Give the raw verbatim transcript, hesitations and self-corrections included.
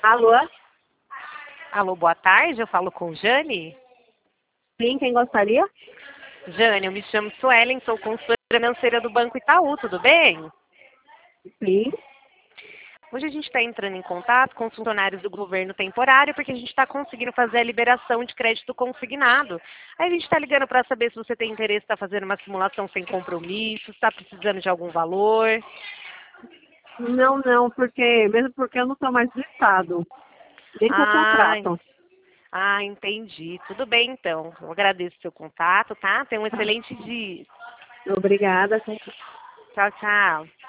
Alô? Alô, boa tarde, eu falo com Jane. Sim, quem gostaria? Jane, eu me chamo Suelen, sou consultora financeira do Banco Itaú, tudo bem? Sim. Hoje a gente está entrando em contato com os funcionários do governo temporário porque a gente está conseguindo fazer a liberação de crédito consignado. Aí a gente está ligando para saber se você tem interesse em estar fazendo uma simulação sem compromisso, se está precisando de algum valor. Não, não, porque mesmo porque eu não estou mais no estado, nem com Ah, contrato. ah, entendi. Tudo bem, então. Eu agradeço o seu contato, tá? Tenha um excelente dia. Obrigada. Tchau, tchau.